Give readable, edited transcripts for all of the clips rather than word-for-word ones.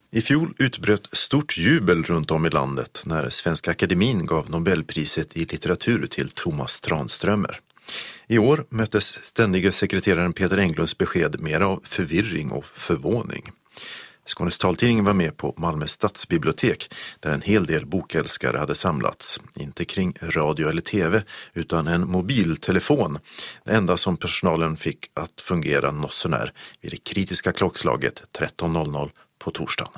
I fjol utbröt stort jubel runt om i landet när Svenska Akademin gav Nobelpriset i litteratur till Thomas Tranströmer. I år möttes ständige sekreteraren Peter Englunds besked mer av förvirring och förvåning. Skånes taltidning var med på Malmö stadsbibliotek där en hel del bokälskare hade samlats. Inte kring radio eller tv utan en mobiltelefon. Det enda som personalen fick att fungera något så när vid det kritiska klockslaget 13.00 på torsdagen.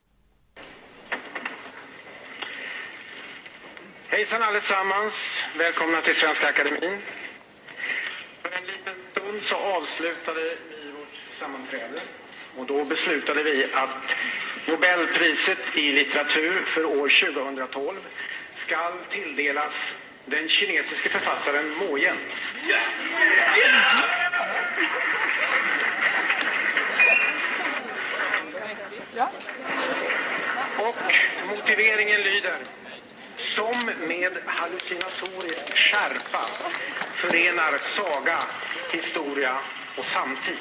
Hejsan allesammans, välkomna till Svenska Akademin. För en liten stund så avslutade vi vårt sammanträde och då beslutade vi att Nobelpriset i litteratur för år 2012 ska tilldelas den kinesiske författaren Mo Yan. Och motiveringen lyder: som med hallucinatorisk skärpa förenar saga, historia och samtid.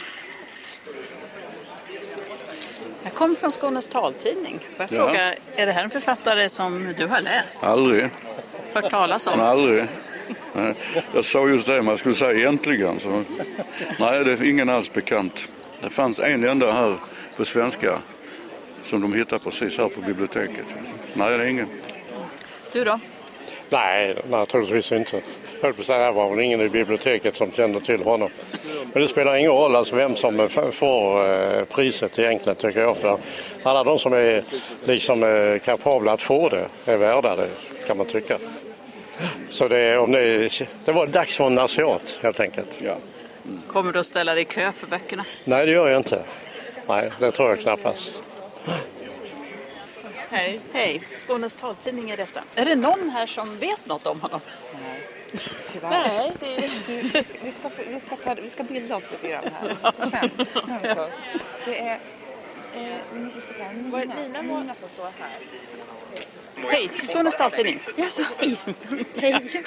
Jag kommer från Skånes taltidning. Får jag fråga, är det här en författare som du har läst? Aldrig. Hört talas om? Aldrig. Nej. Jag sa just det, man skulle säga egentligen. Så. Nej, det är ingen alls bekant. Det fanns en enda här på svenska som de hittade precis här på biblioteket. Nej, det är ingen. Du då? Nej, naturligtvis inte. Jag på säga, det var väl ingen i biblioteket som kände till honom. Men det spelar ingen roll alltså vem som får priset egentligen, tycker jag. För alla de som är liksom kapabla att få det är värda det, kan man tycka. Så det var dags för en asiat, helt enkelt. Ja. Kommer du att ställa dig i kö för böckerna? Nej, det gör jag inte. Nej, det tror jag knappast. Hej. Hej, Skånes taltidning är detta. Är det någon här som vet något om honom? Nej, tyvärr. Nej, vi ska bilda oss lite grann här. Sen så, det är, vi ska säga, Nina som står här. Hej, Skånes taltidning. Jaså, hej. Hej.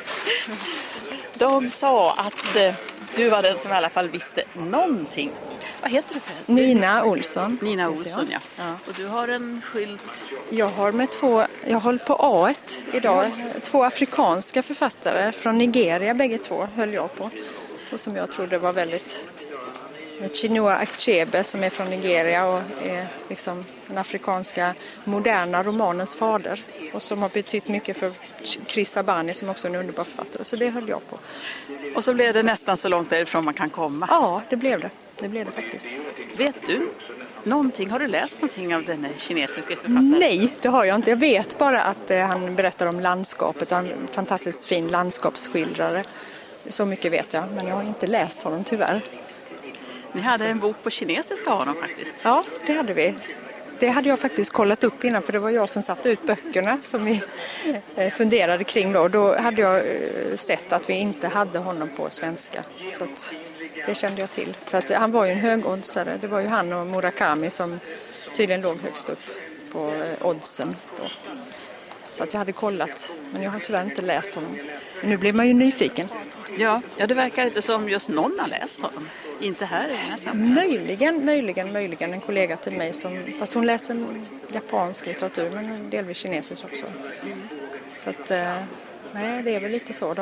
De sa att du var den som i alla fall visste någonting. Vad heter du förresten? Nina Olsson. Nina Olsson, ja. Och du har en skylt. Jag håller på A1 idag. 2 afrikanska författare från Nigeria, bägge två höll jag på. Och som jag trodde var väldigt... Chinua Achebe som är från Nigeria och är liksom den afrikanska moderna romanens fader. Och som har betytt mycket för Chris Abani som också är en underbar författare. Så det höll jag på. Och så blev det nästan så långt därifrån man kan komma. Ja, det blev det. Det blev det faktiskt. Vet du någonting? Har du läst någonting av den kinesiska författaren? Nej, det har jag inte. Jag vet bara att han berättar om landskapet. Han är en fantastiskt fin landskapsskildrare. Så mycket vet jag, men jag har inte läst honom tyvärr. Ni hade en bok på kinesiska av honom faktiskt. Ja, det hade vi. Det hade jag faktiskt kollat upp innan, för det var jag som satte ut böckerna som vi funderade kring då. Då hade jag sett att vi inte hade honom på svenska. Så att det kände jag till. För att han var ju en högoddsare. Det var ju han och Murakami som tydligen låg högst upp på oddsen då. Så att jag hade kollat, men jag har tyvärr inte läst honom. Men nu blir man ju nyfiken. Ja, det verkar inte som just någon har läst honom. Inte här i den här sammanhanget. Möjligen en kollega till mig fast hon läser japansk litteratur men delvis kinesisk också. Så att nej, det är väl lite så.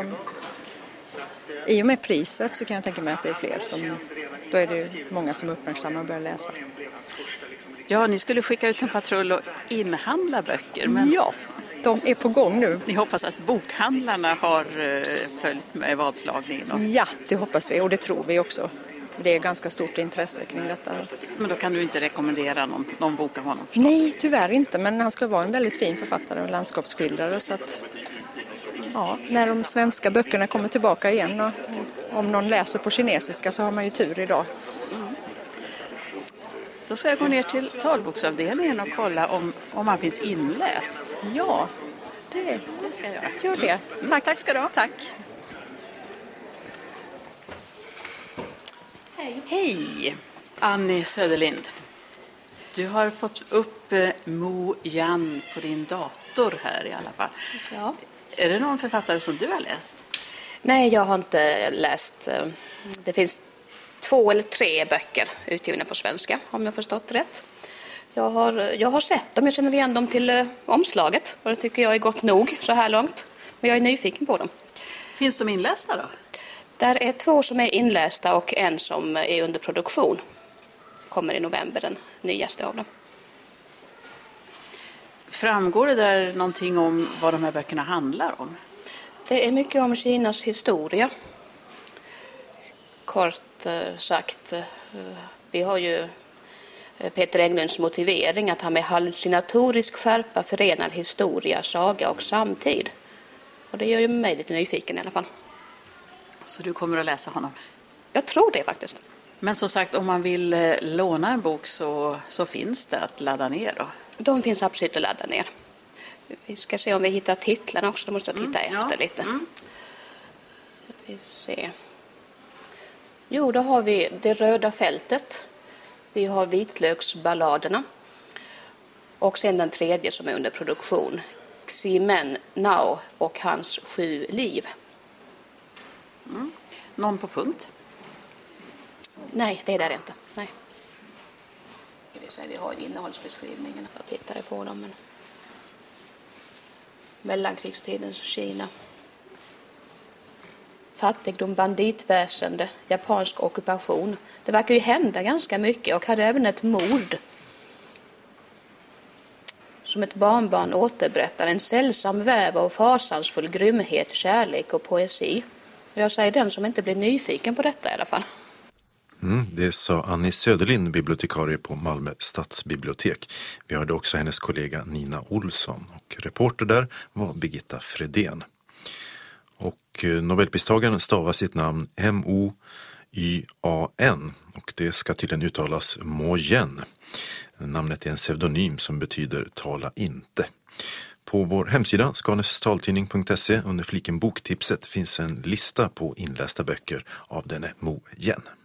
I och med priset så kan jag tänka mig att det är fler då är det ju många som uppmärksammar och börjar läsa. Ja, ni skulle skicka ut en patrull och inhandla böcker. Men... Ja, de är på gång nu. Ni hoppas att bokhandlarna har följt med vadslagningen? Ja, det hoppas vi och det tror vi också. Det är ganska stort intresse kring detta. Men då kan du inte rekommendera någon bok av honom förstås? Nej, tyvärr inte. Men han ska vara en väldigt fin författare och landskapsskildrare. Så att, ja, när de svenska böckerna kommer tillbaka igen och om någon läser på kinesiska så har man ju tur idag. Då ska jag gå ner till talboksavdelningen och kolla om han finns inläst. Ja, det ska jag göra. Gör det. Tack ska du ha. Tack. Hej, Annie Söderlind. Du har fått upp Mo Yan på din dator här i alla fall. Ja. Är det någon författare som du har läst? Nej, jag har inte läst. Det finns 2 eller 3 böcker utgivna på svenska, om jag förstått rätt. Jag har sett dem, jag känner igen dem till omslaget och det tycker jag är gott nog så här långt. Men jag är nyfiken på dem. Finns de inlästa då? Där är 2 som är inlästa och en som är under produktion. Kommer i november, den nyaste av dem. Framgår det där någonting om vad de här böckerna handlar om? Det är mycket om Kinas historia. Kort sagt, vi har ju Peter Englunds motivering att han med hallucinatorisk skärpa förenar historia, saga och samtid. Och det gör ju mig lite nyfiken i alla fall. Så du kommer att läsa honom? Jag tror det faktiskt. Men som sagt, om man vill låna en bok så finns det att ladda ner då? De finns absolut att ladda ner. Vi ska se om vi hittar titlarna också. Då måste jag titta efter lite. Vi ser. Jo, då har vi Det röda fältet. Vi har Vitlöksballaderna. Och sen den tredje som är under produktion. Ximen Nao och hans 7 liv. Någon på punkt? Nej, det är där inte. Nej. Vi har ju innehållsbeskrivningen. Jag tittade på dem. Men mellankrigstidens Kina. Fattigdom, banditväsende, japansk ockupation. Det verkar ju hända ganska mycket och hade även ett mord. Som ett barnbarn återberättar en sällsam väv av fasansfull grymhet, kärlek och poesi. Jag säger den som inte blir nyfiken på detta i alla fall. Det sa Annie Söderlind, bibliotekarie på Malmö stadsbibliotek. Vi hörde också hennes kollega Nina Olsson och reporter där var Birgitta Fredén. Och Nobelpristagaren stavar sitt namn M-O-Y-A-N och det ska tydligen uttalas Mo Yan. Namnet är en pseudonym som betyder tala inte. På vår hemsida skanestaltidning.se under fliken boktipset finns en lista på inlästa böcker av denne Mo Yan.